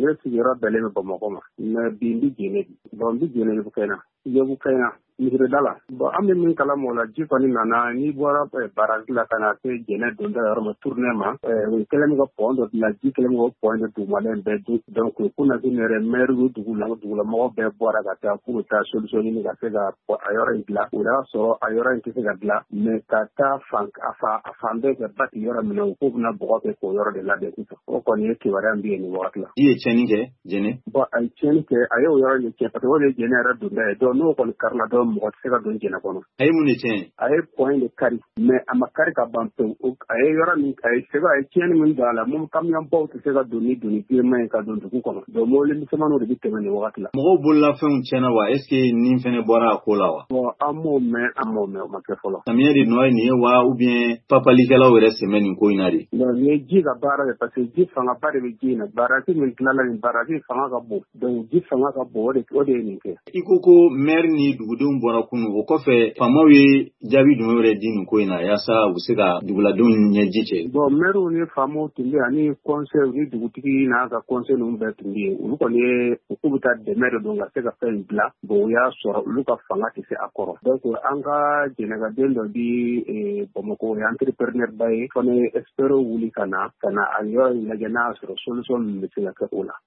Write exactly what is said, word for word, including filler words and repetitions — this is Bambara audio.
ne sigiyɔrɔ bɛlen bɛ Bamakɔ ma mais bi n bɛ Jɛnɛ bi bon n bɛ Jɛnɛ Yebukayina Yebukayina misirida la bon an bɛ min kalama o la ji kɔni nana n'i bɔra barrage la ka na se Jɛnɛ donda yɔrɔ ma tournée ma o kɛlen bɛ ka pont dɔ dilan ji kɛlen bɛ ka pont de dugumalen bɛɛ dun donc Konate yɛrɛ maire y'u dugu la dugulamɔgɔ bɛɛ bɔra ka taa pour taa solution ɲini ka se ka a yɔrɔ in dilan o y'a sɔrɔ a yɔrɔ in tɛ se ka dilan mais ka taa fan a fan a fan bɛɛ kɛ bati yɔrɔ min na u k'u bɛna bɔgɔ kɛ k'o yɔrɔ de labɛn sisan o kɔni ye kibaruya min bɛ yen nin wagati la. Ji ye tiɲɛni kɛ Jɛnɛ? Bon a ye tiɲɛni kɛ a ye o yɔrɔ de tiɲɛ parce que o de ye Jɛnɛ yɛrɛ donda ye donc n'o kɔni karila dɔrɔn mɔgɔ tɛ se ka don Jɛnɛ kɔnɔ. A ye mun de tiɲɛ? A ye point de kari mais a ma kari ka ban pewu a ye yɔrɔ min a ye se ka a ye tiɲɛni min don a la mun camion baw tɛ se ka don ni doni bilenman ye ka don dugu kɔnɔ donc mobili misɛnmaninw de bɛ tɛmɛ nin wagati la. Mɔgɔw bololafɛnw tiɲɛna wa est ce que nin fɛnɛ bɔra a ko la wa? Bon an m'o mɛn an m'o mɛn o ma kɛ fɔlɔ. Samiyɛ de nɔ ye nin ye wa ou bien papalikɛlaw yɛrɛ sɛmɛ nin ko in na de? Non nin ye ji ka baara de parce que ji fangaba de bɛ ji in na barrage min dilanna nin barrage fanga ka bon donc ji fanga ka bon o de o de ye nin kɛ. I ko ko maire ni dugudenw bɔra kunun o kɔfɛ faamaw ye jaabi jumɛn wɛrɛ di nin ko in na yaasa u bɛ se ka duguladenw ɲɛ ji cɛ? Bon maire ni faamaw tun bɛ ani conseil ni dugutigi n'a ka conseil ninnu bɛɛ tun bɛ yen olu kɔni ye u k'u bɛ taa dɛmɛ de don ka se ka fɛn in dilan bon u y'a sɔrɔ olu ka fanga tɛ se a kɔrɔ donc an ka jɛnɛkaden dɔ di Bamakɔ o ye entrepreneur ba ye fana ye expert wuli ka na ka na a yɔrɔ in lajɛ n'a y'a sɔrɔ solution min bɛ se ka kɛ o la.